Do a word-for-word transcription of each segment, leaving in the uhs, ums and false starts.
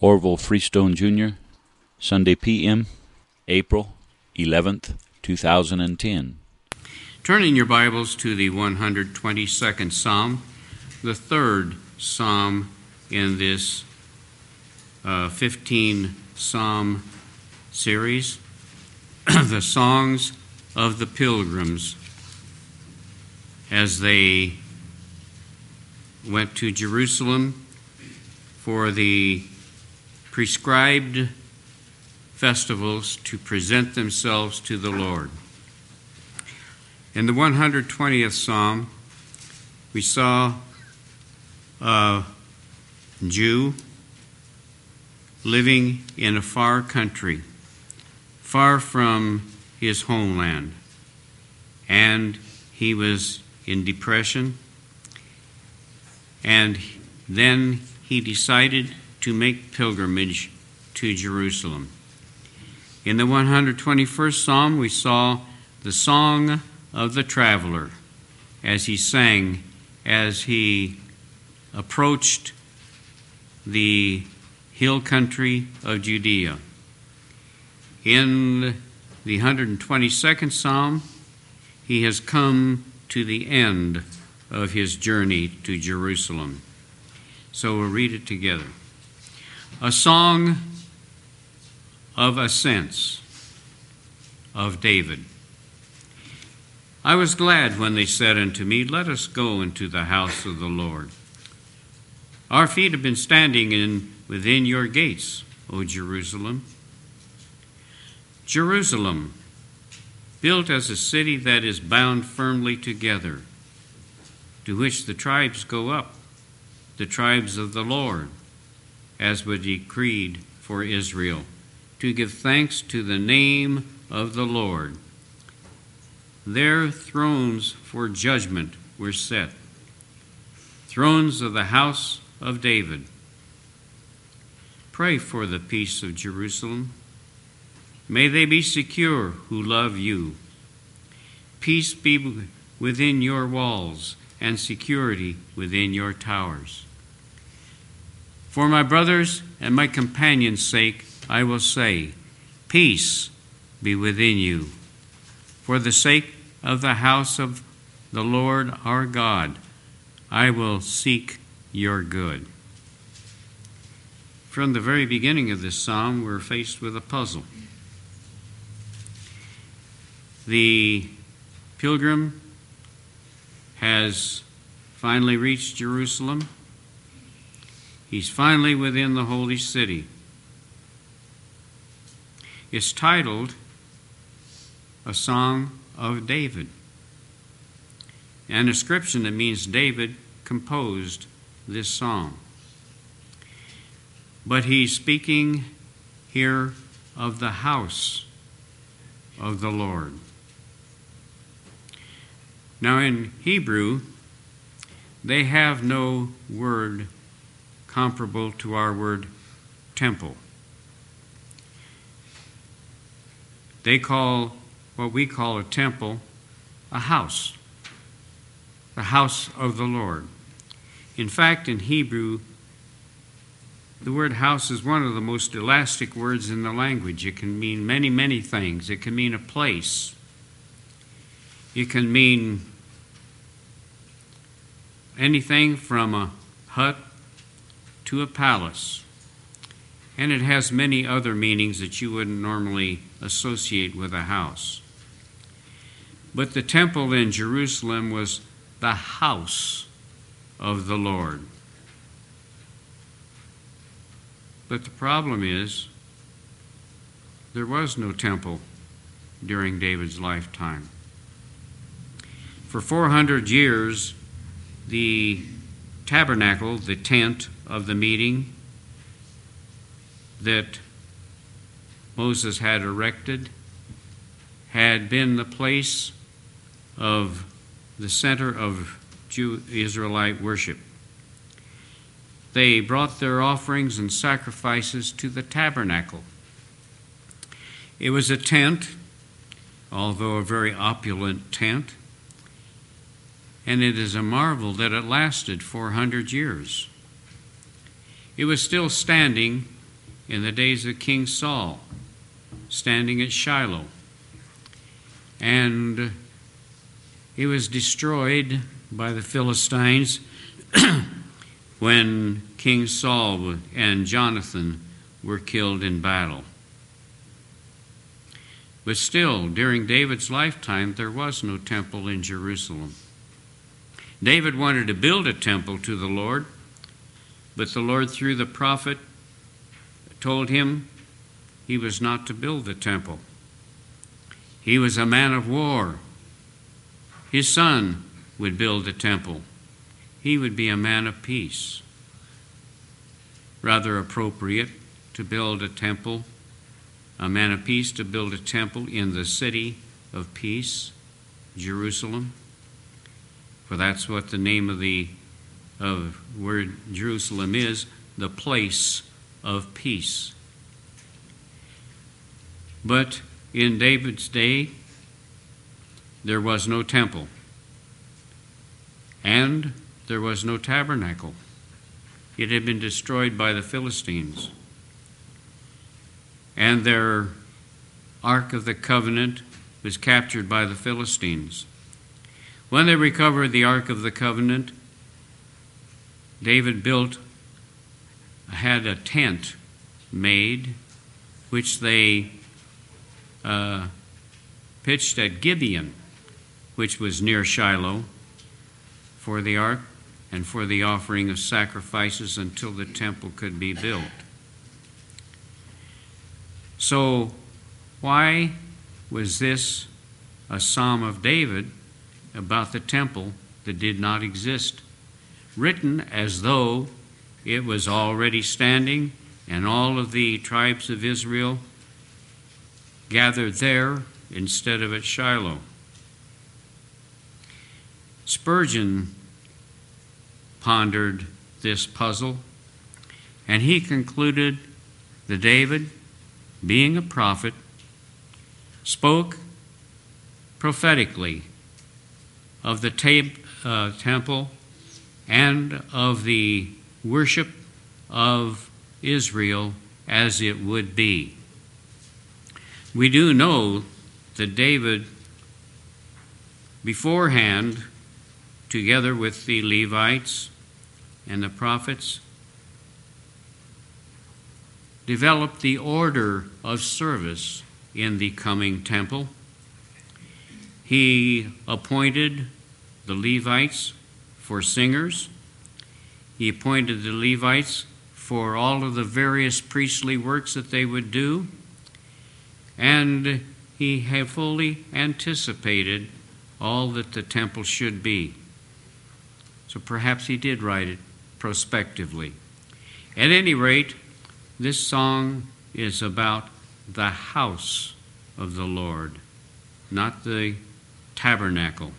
Orville Freestone Junior, Sunday P M, April eleventh, two thousand ten. Turn in your Bibles to the one hundred twenty-second Psalm, the third Psalm in this uh, fifteen Psalm series, the songs of the pilgrims as they went to Jerusalem for the prescribed festivals to present themselves to the Lord. In the one hundred twentieth Psalm, we saw a Jew living in a far country, far from his homeland, and he was in depression, and then he decided to make pilgrimage to Jerusalem. In the one hundred twenty-first Psalm, we saw the song of the traveler as he sang, as he approached the hill country of Judea. In the one hundred twenty-second Psalm, he has come to the end of his journey to Jerusalem. So we'll read it together. A song of ascents of David. I was glad when they said unto me, Let us go into the house of the Lord. Our feet have been standing in within your gates, O Jerusalem. Jerusalem, built as a city that is bound firmly together, to which the tribes go up, the tribes of the Lord, as was decreed for Israel, to give thanks to the name of the Lord. Their thrones for judgment were set, thrones of the house of David. Pray for the peace of Jerusalem. May they be secure who love you. Peace be within your walls and security within your towers. For my brothers and my companions' sake, I will say, Peace be within you. For the sake of the house of the Lord our God, I will seek your good. From the very beginning of this psalm, we're faced with a puzzle. The pilgrim has finally reached Jerusalem. He's finally within the holy city. It's titled A Song of David, an inscription that means David composed this song. But he's speaking here of the house of the Lord. Now in Hebrew, they have no word comparable to our word temple. They call what we call a temple a house, the house of the Lord. In fact, in Hebrew, the word house is one of the most elastic words in the language. It can mean many, many things. It can mean a place. It can mean anything from a hut to a palace. And it has many other meanings that you wouldn't normally associate with a house. But the temple in Jerusalem was the house of the Lord. But the problem is, there was no temple during David's lifetime. For four hundred years, the tabernacle, the tent of the meeting that Moses had erected, had been the place of the center of Jew Israelite worship. They brought their offerings and sacrifices to the tabernacle. It was a tent, although a very opulent tent, and it is a marvel that it lasted four hundred years. It was still standing in the days of King Saul, standing at Shiloh. And it was destroyed by the Philistines when King Saul and Jonathan were killed in battle. But still, during David's lifetime, there was no temple in Jerusalem. David wanted to build a temple to the Lord, but the Lord, through the prophet, told him he was not to build the temple. He was a man of war. His son would build the temple. He would be a man of peace. Rather appropriate to build a temple, a man of peace to build a temple in the city of peace, Jerusalem. For that's what the name of the of where Jerusalem is, the place of peace. But in David's day, there was no temple, and there was no tabernacle. It had been destroyed by the Philistines. And their Ark of the Covenant was captured by the Philistines. When they recovered the Ark of the Covenant, David built, had a tent made, which they uh, pitched at Gibeon, which was near Shiloh, for the ark and for the offering of sacrifices until the temple could be built. So, why was this a psalm of David about the temple that did not exist, written as though it was already standing and all of the tribes of Israel gathered there instead of at Shiloh? Spurgeon pondered this puzzle, and he concluded that David, being a prophet, spoke prophetically of the ta- uh, temple and of the worship of Israel as it would be. We do know that David, beforehand, together with the Levites and the prophets, developed the order of service in the coming temple. He appointed the Levites for singers. He appointed the Levites for all of the various priestly works that they would do. And he had fully anticipated all that the temple should be. So perhaps he did write it prospectively. At any rate, this song is about the house of the Lord, not the tabernacle.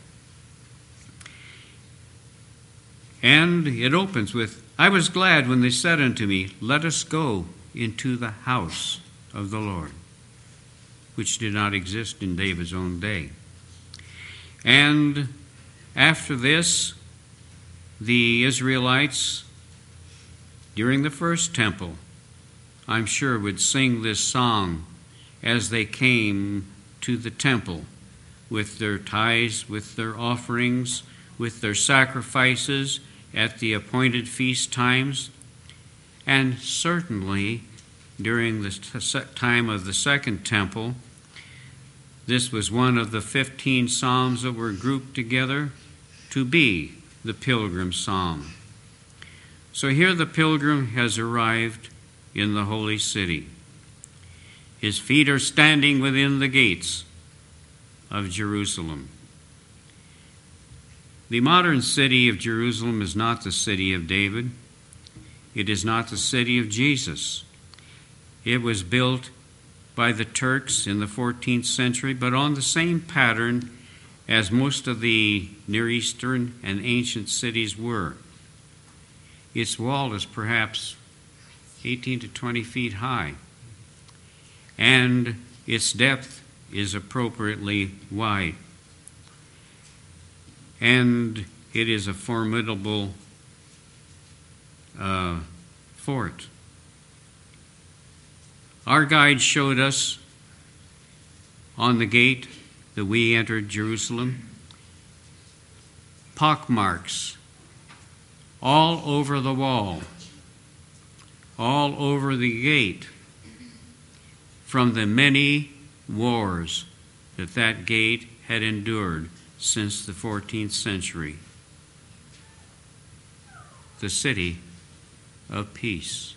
And it opens with, I was glad when they said unto me, let us go into the house of the Lord, which did not exist in David's own day. And after this, the Israelites, during the first temple, I'm sure would sing this song as they came to the temple with their tithes, with their offerings, with their sacrifices at the appointed feast times, and certainly during the time of the second temple. This was one of the fifteen psalms that were grouped together to be the pilgrim psalm. So here the pilgrim has arrived in the holy city. His feet are standing within the gates of Jerusalem. The modern city of Jerusalem is not the city of David. It is not the city of Jesus. It was built by the Turks in the fourteenth century, but on the same pattern as most of the Near Eastern and ancient cities were. Its wall is perhaps eighteen to twenty feet high, and its depth is appropriately wide. And it is a formidable uh, fort. Our guide showed us on the gate that we entered Jerusalem pockmarks all over the wall, all over the gate, from the many wars that that gate had endured since the fourteenth century. The city of peace.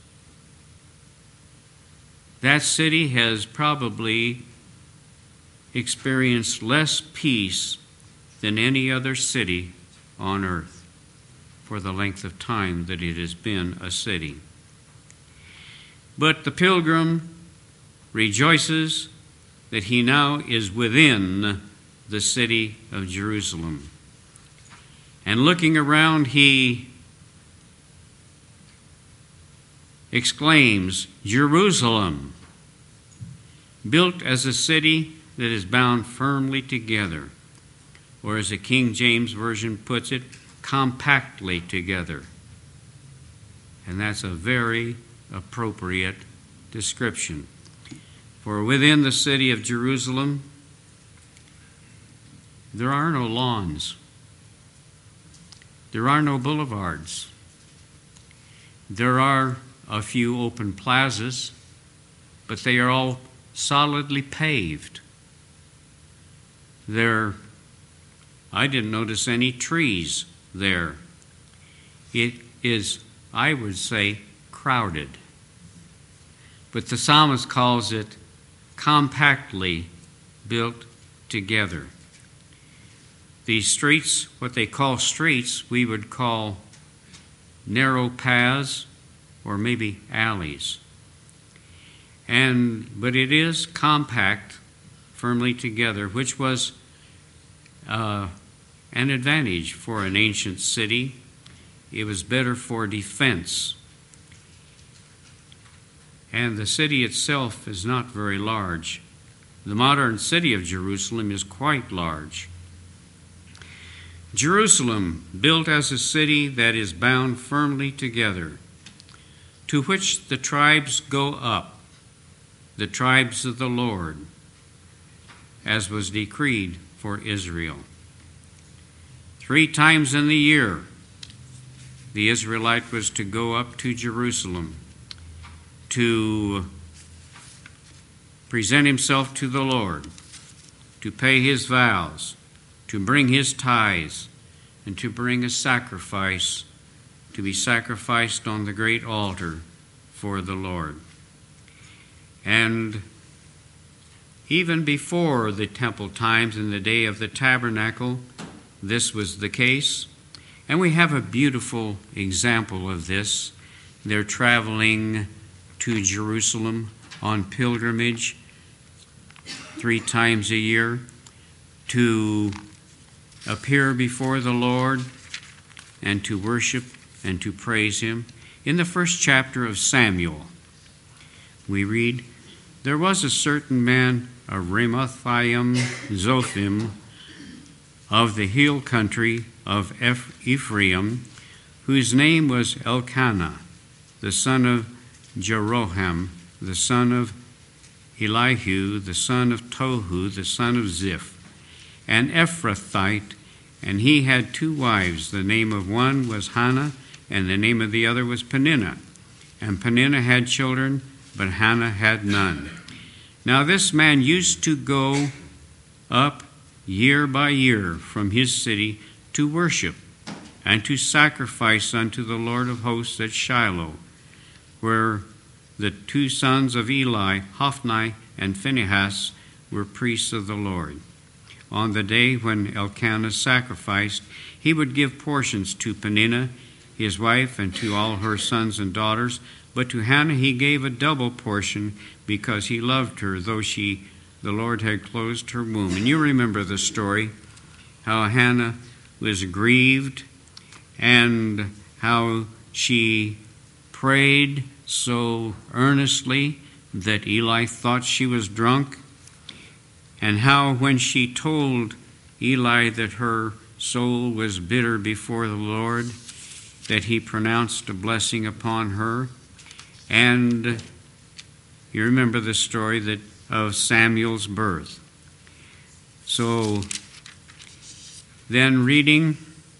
That city has probably experienced less peace than any other city on earth for the length of time that it has been a city. But the pilgrim rejoices that he now is within the city of Jerusalem. And looking around, he exclaims, Jerusalem, built as a city that is bound firmly together, or as the King James Version puts it, compactly together. And that's a very appropriate description. For within the city of Jerusalem, there are no lawns. There are no boulevards. There are a few open plazas, but they are all solidly paved. There, I didn't notice any trees there. It is, I would say, crowded. But the psalmist calls it compactly built together. These streets, what they call streets, we would call narrow paths or maybe alleys. And but it is compact, firmly together, which was uh, an advantage for an ancient city. It was better for defense. And the city itself is not very large. The modern city of Jerusalem is quite large. Jerusalem, built as a city that is bound firmly together, to which the tribes go up, the tribes of the Lord, as was decreed for Israel. Three times in the year, the Israelite was to go up to Jerusalem to present himself to the Lord, to pay his vows, to bring his tithes, and to bring a sacrifice to be sacrificed on the great altar for the Lord. And even before the temple times, in the day of the tabernacle, this was the case. And we have a beautiful example of this. They're traveling to Jerusalem on pilgrimage three times a year to appear before the Lord and to worship and to praise Him. In the first chapter of Samuel, we read, "There was a certain man of Ramathaim Zophim of the hill country of Ephraim, whose name was Elkanah, the son of Jeroham, the son of Elihu, the son of Tohu, the son of Ziph, an Ephrathite, and he had two wives. The name of one was Hannah, and the name of the other was Peninnah. And Peninnah had children, but Hannah had none. Now this man used to go up year by year from his city to worship and to sacrifice unto the Lord of hosts at Shiloh, where the two sons of Eli, Hophni and Phinehas, were priests of the Lord. On the day when Elkanah sacrificed, he would give portions to Peninnah, his wife, and to all her sons and daughters, but to Hannah he gave a double portion, because he loved her, though she, the Lord had closed her womb." And you remember the story, how Hannah was grieved and how she prayed so earnestly that Eli thought she was drunk, and how when she told Eli that her soul was bitter before the Lord, that he pronounced a blessing upon her. And You remember the story that of Samuel's birth. So then reading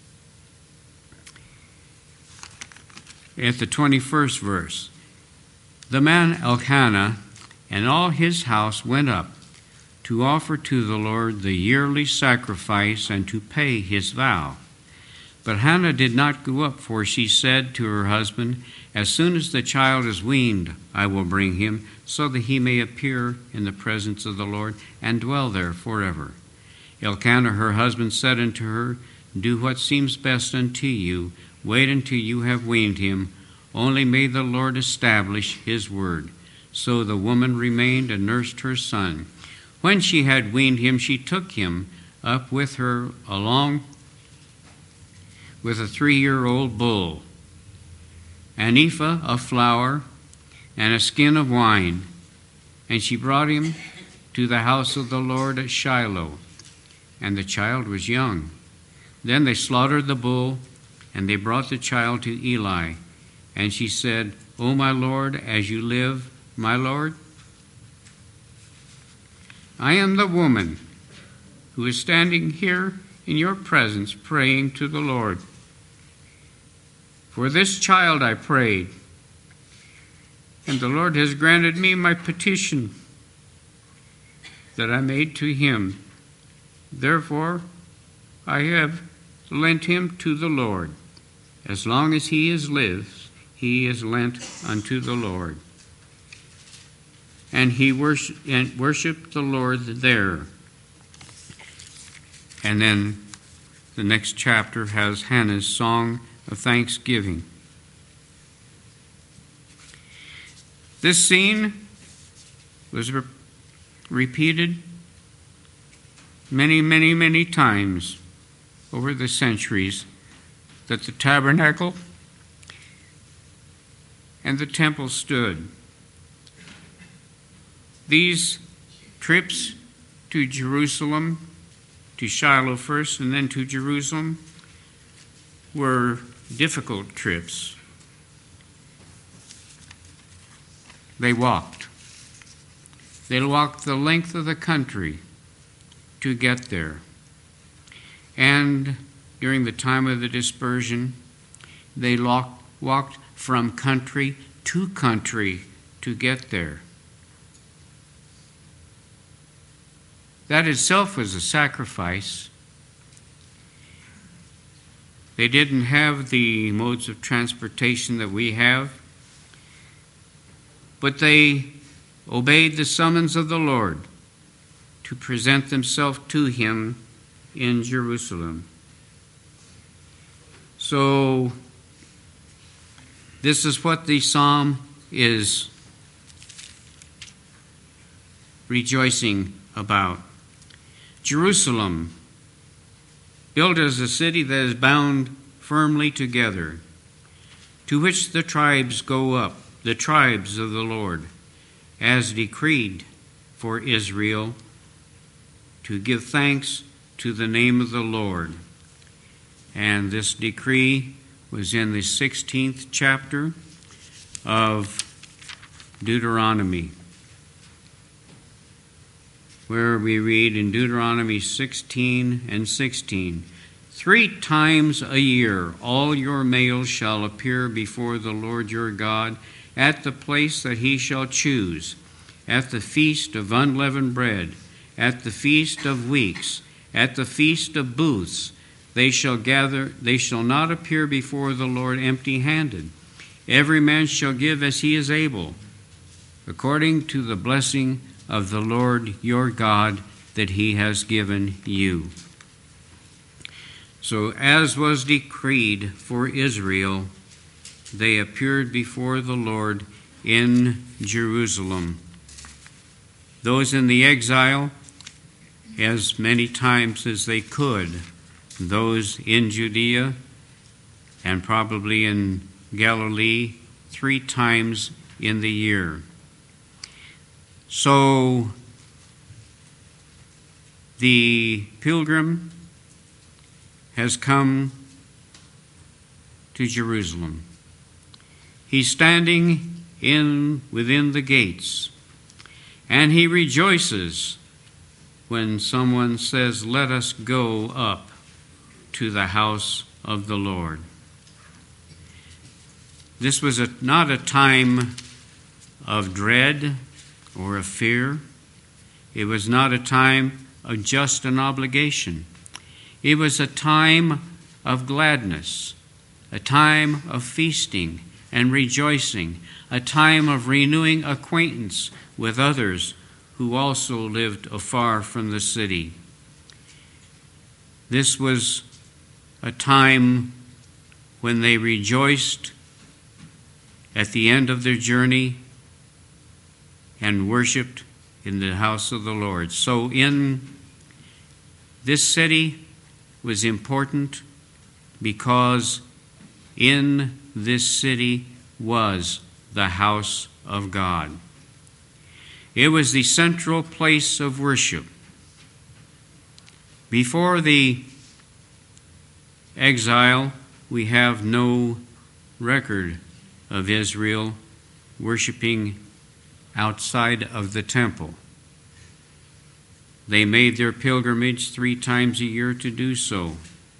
at the twenty-first verse, the man Elkanah and all his house went up to offer to the Lord the yearly sacrifice and to pay his vow. But Hannah did not go up, for she said to her husband, as soon as the child is weaned, I will bring him, so that he may appear in the presence of the Lord and dwell there forever. Elkanah her husband said unto her, do what seems best unto you. Wait until you have weaned him. Only may the Lord establish his word. So the woman remained and nursed her son. When she had weaned him, she took him up with her along with a three-year-old bull, an ephah of flour, and a skin of wine. And she brought him to the house of the Lord at Shiloh. And the child was young. Then they slaughtered the bull, and they brought the child to Eli. And she said, O my Lord, as you live, my Lord, I am the woman who is standing here in your presence praying to the Lord. For this child I prayed, and the Lord has granted me my petition that I made to him. Therefore I have lent him to the Lord. As long as he is lives, he is lent unto the Lord. And he worship, and worshiped the Lord there. And then the next chapter has Hannah's song of thanksgiving. This scene was re- repeated many, many, many times over the centuries, that the tabernacle and the temple stood. These trips to Jerusalem, to Shiloh first and then to Jerusalem, were difficult trips. They walked. They walked the length of the country to get there. And during the time of the dispersion, they walked from country to country to get there. That itself was a sacrifice. They didn't have the modes of transportation that we have, but they obeyed the summons of the Lord to present themselves to him in Jerusalem. So this is what the psalm is rejoicing about. Jerusalem, built as a city that is bound firmly together, to which the tribes go up, the tribes of the Lord, as decreed for Israel, to give thanks to the name of the Lord. And this decree was in the sixteenth chapter of Deuteronomy, where we read in Deuteronomy sixteen and sixteen, Three times a year all your males shall appear before the Lord your God at the place that he shall choose, at the feast of unleavened bread, at the feast of weeks, at the feast of booths. They shall gather, they shall not appear before the Lord empty-handed. Every man shall give as he is able, according to the blessing of the Lord your God that he has given you. So as was decreed for Israel, they appeared before the Lord in Jerusalem. Those in the exile, as many times as they could. Those in Judea and probably in Galilee, three times in the year. So the pilgrim has come to Jerusalem. He's standing in within the gates And he rejoices when someone says, "Let us go up to the house of the Lord." This was a, not a time of dread or of fear. It was not a time of just an obligation. It was a time of gladness, a time of feasting and rejoicing, a time of renewing acquaintance with others who also lived afar from the city. This was a time when they rejoiced at the end of their journey and worshiped in the house of the Lord. So in this city was important because in this city was the house of God. It was the central place of worship. Before the exile, we have no record of Israel worshiping outside of the temple. They made their pilgrimage three times a year to do so.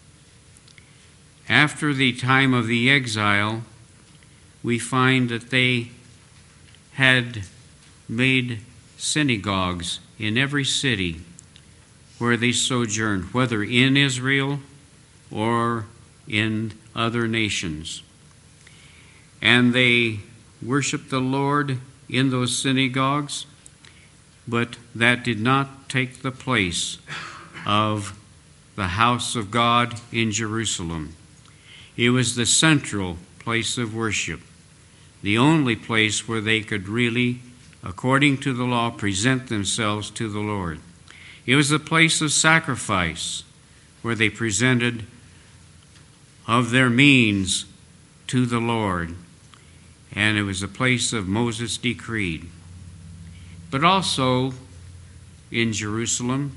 After the time of the exile, we find that they had made synagogues in every city where they sojourned, whether in Israel or in other nations. And they worshiped the Lord in those synagogues, but that did not take the place of the house of God in Jerusalem. It was the central place of worship, the only place where they could really, according to the law, present themselves to the Lord. It was a place of sacrifice where they presented of their means to the Lord, and it was a place of Moses' decreed. But also in Jerusalem,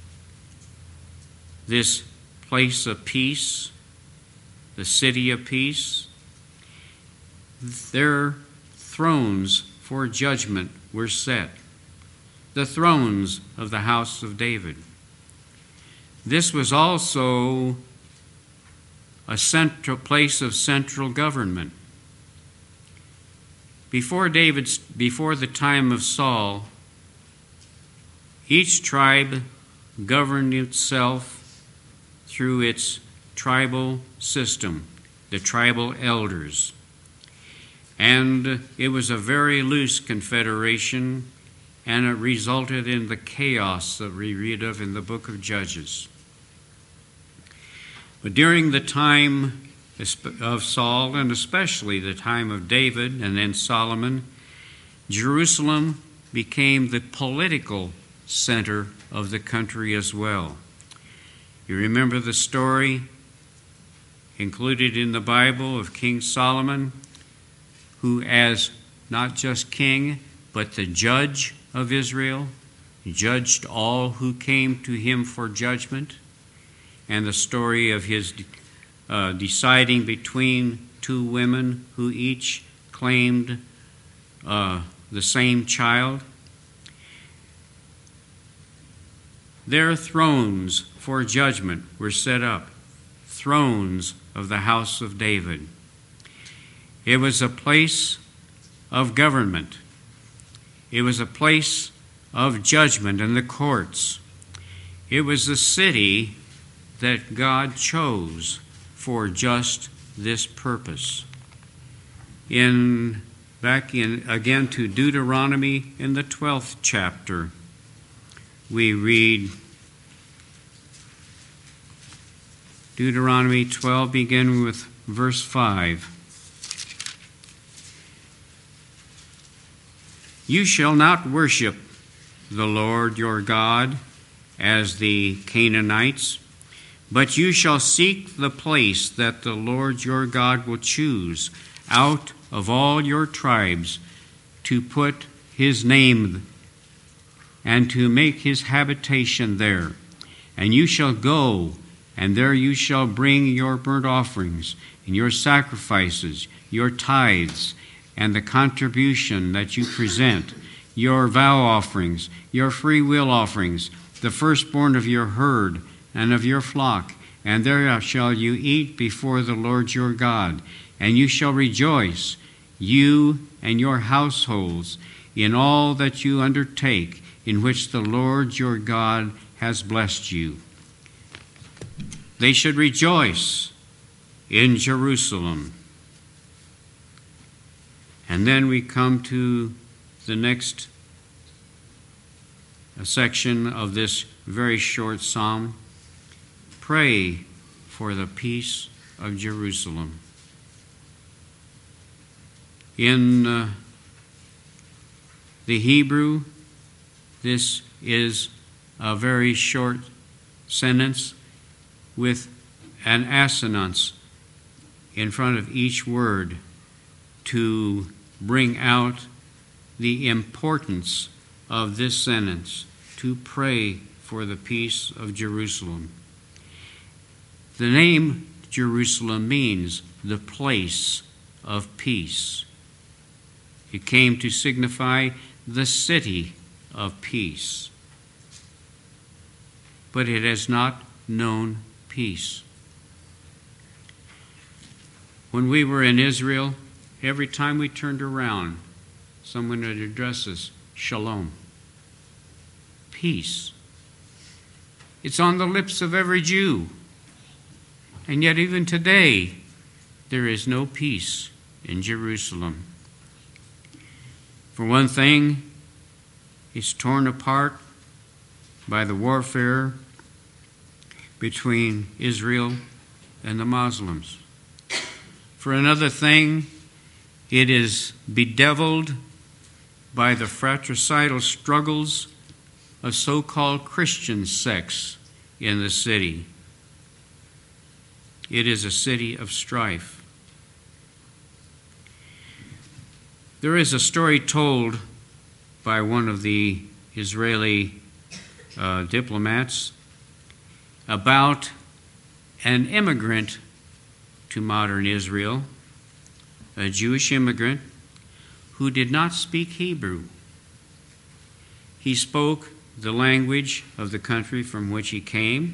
this place of peace, the city of peace, their thrones for judgment were set, the thrones of the house of David. This was also a central place of central government. Before David's, before the time of Saul, each tribe governed itself through its tribal system, the tribal elders. And it was a very loose confederation, and it resulted in the chaos that we read of in the book of Judges. But during the time of Saul, and especially the time of David and then Solomon, Jerusalem became the political center of the country as well. You remember the story included in the Bible of King Solomon, who as not just king, but the judge of Israel, judged all who came to him for judgment, and the story of his uh, deciding between two women who each claimed uh, the same child. Their thrones for judgment were set up, thrones of the house of David. It was a place of government. It was a place of judgment in the courts. It was the city that God chose for just this purpose. In back in again to Deuteronomy in the twelfth chapter, we read Deuteronomy twelve, beginning with verse five. You shall not worship the Lord your God as the Canaanites, but you shall seek the place that the Lord your God will choose out of all your tribes to put his name and to make his habitation there. And you shall go, and there you shall bring your burnt offerings and your sacrifices, your tithes, and the contribution that you present. your vow offerings, your free will offerings, the firstborn of your herd and of your flock, and there shall you eat before the Lord your God, and you shall rejoice, you and your households, in all that you undertake, in which the Lord your God has blessed you. They should rejoice in Jerusalem. And then we come to the next section of this very short psalm. Pray for the peace of Jerusalem. In uh, the Hebrew, this is a very short sentence with an assonance in front of each word to bring out the importance of this sentence, to pray for the peace of Jerusalem. The name Jerusalem means the place of peace. It came to signify the city of peace. But it has not known peace. When we were in Israel, every time we turned around, someone would address us, Shalom, peace. It's on the lips of every Jew. And yet even today, there is no peace in Jerusalem. For one thing, it's torn apart by the warfare between Israel and the Muslims. For another thing, it is bedeviled by the fratricidal struggles of so-called Christian sects in the city. It is a city of strife. There is a story told by one of the Israeli uh, diplomats about an immigrant to modern Israel, a Jewish immigrant who did not speak Hebrew. He spoke the language of the country from which he came,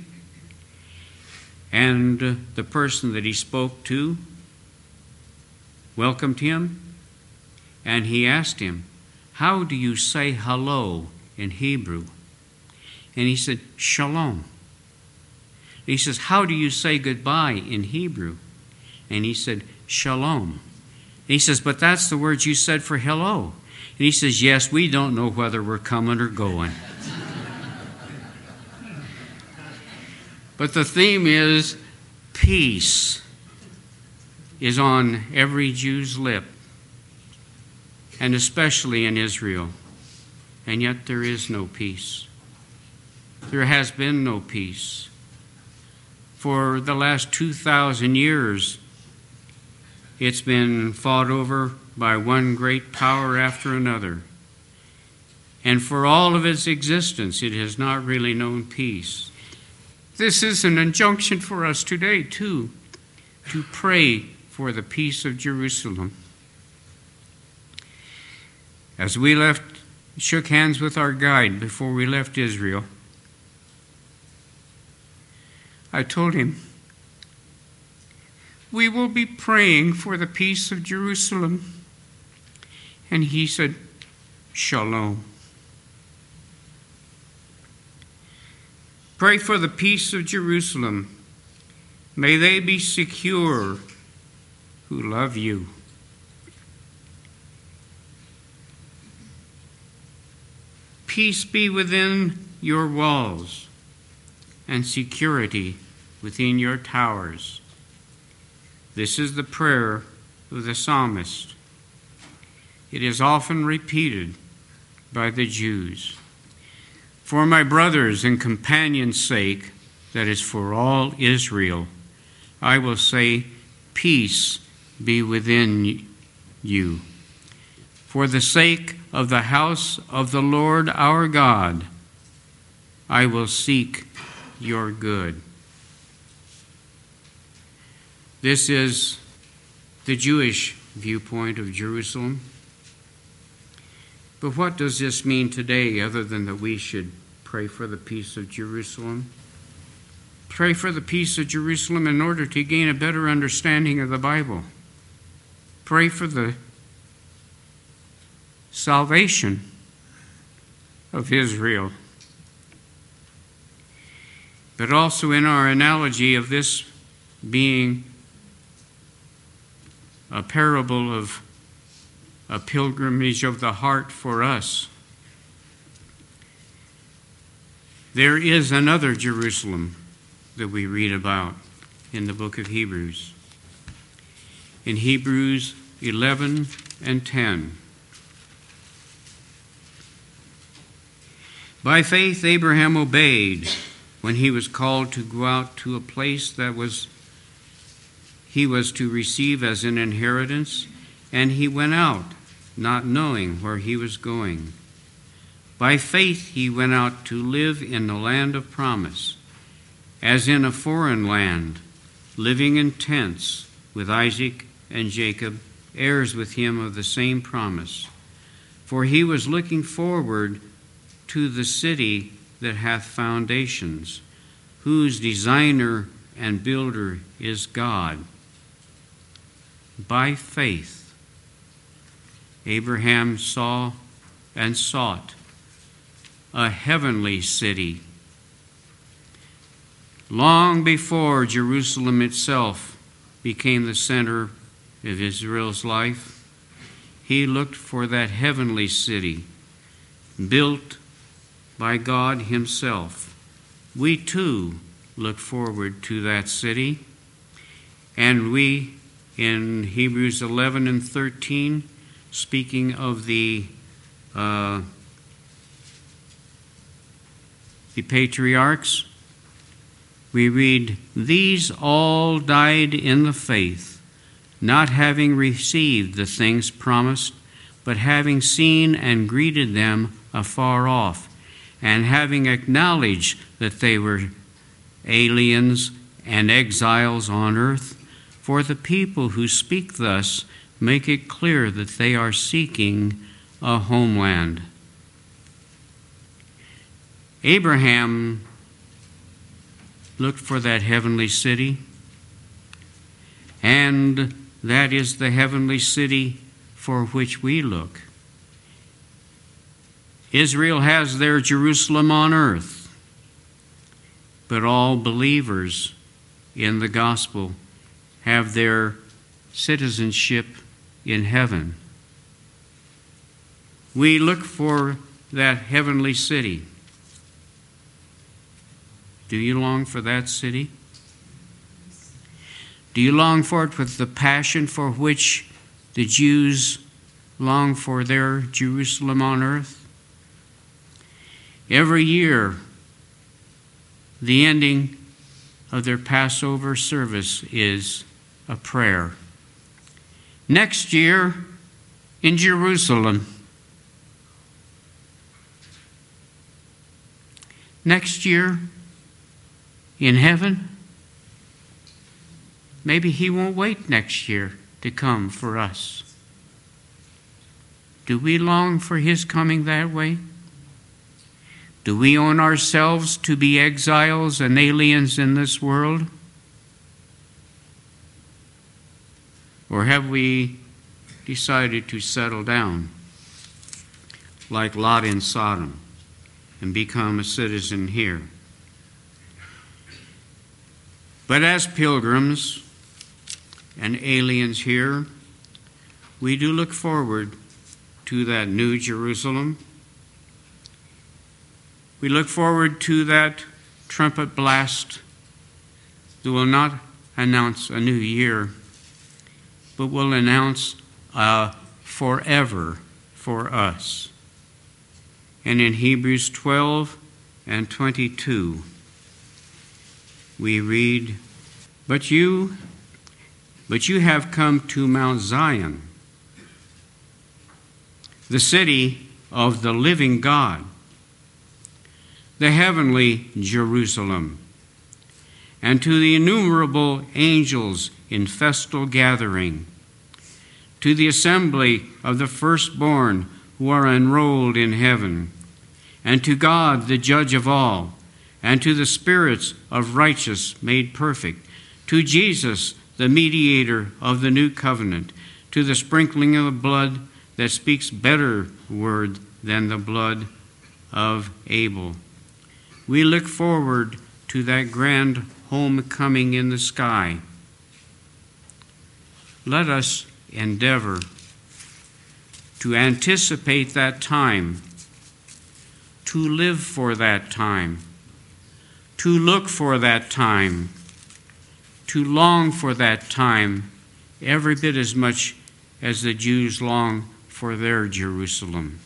and the person that he spoke to welcomed him, and he asked him, "How do you say hello in Hebrew?" And he said, "Shalom." And he says, "How do you say goodbye in Hebrew?" And he said, "Shalom." And he says, "But that's the word you said for hello." And he says, "Yes, we don't know whether we're coming or going." But the theme is peace is on every Jew's lip, and especially in Israel. And yet there is no peace. There has been no peace. For the last two thousand years, it's been fought over by one great power after another. And for all of its existence, it has not really known peace. This is an injunction for us today, too, to pray for the peace of Jerusalem. As we left, shook hands with our guide before we left Israel, I told him, "We will be praying for the peace of Jerusalem." And he said, "Shalom." Pray for the peace of Jerusalem. May they be secure who love you. Peace be within your walls and security within your towers. This is the prayer of the psalmist. It is often repeated by the Jews. For my brothers and companions' sake, that is for all Israel, I will say, peace be within you. For the sake of the house of the Lord our God, I will seek your good. This is the Jewish viewpoint of Jerusalem. But what does this mean today other than that we should pray for the peace of Jerusalem? Pray for the peace of Jerusalem in order to gain a better understanding of the Bible. Pray for the salvation of Israel. But also in our analogy of this being a parable of a pilgrimage of the heart for us, there is another Jerusalem that we read about in the book of Hebrews. In Hebrews eleven and ten. By faith Abraham obeyed when he was called to go out to a place that was he was to receive as an inheritance, and he went out, not knowing where he was going. By faith he went out to live in the land of promise, as in a foreign land, living in tents with Isaac and Jacob, heirs with him of the same promise. For he was looking forward to the city that hath foundations, whose designer and builder is God. By faith, Abraham saw and sought a heavenly city, long before Jerusalem itself became the center of Israel's life. He looked for that heavenly city, built by God himself. We too look forward to that city, and we, in Hebrews eleven and thirteen, speaking of the uh, the patriarchs, we read, "These all died in the faith, not having received the things promised, but having seen and greeted them afar off, and having acknowledged that they were aliens and exiles on earth. For the people who speak thus make it clear that they are seeking a homeland." Abraham looked for that heavenly city, and that is the heavenly city for which we look. Israel has their Jerusalem on earth, but all believers in the gospel have their citizenship in heaven. We look for that heavenly city. Do you long for that city? Do you long for it with the passion for which the Jews long for their Jerusalem on earth? Every year, the ending of their Passover service is a prayer. Next year, in Jerusalem. Next year, in heaven. Maybe he won't wait next year to come for us. Do we long for his coming that way? Do we own ourselves to be exiles and aliens in this world? Or have we decided to settle down like Lot in Sodom and become a citizen here? But as pilgrims and aliens here, we do look forward to that new Jerusalem. We look forward to that trumpet blast that will not announce a new year, but will announce a forever for us. And in Hebrews twelve and twenty-two, we read, But you, but you have come to Mount Zion, the city of the living God, the heavenly Jerusalem, and to the innumerable angels in festal gathering, to the assembly of the firstborn who are enrolled in heaven, and to God, the judge of all, and to the spirits of righteous made perfect, to Jesus, the mediator of the new covenant, to the sprinkling of the blood that speaks better word than the blood of Abel. We look forward to that grand homecoming in the sky. Let us endeavor to anticipate that time, to live for that time, to look for that time, to long for that time, every bit as much as the Jews long for their Jerusalem.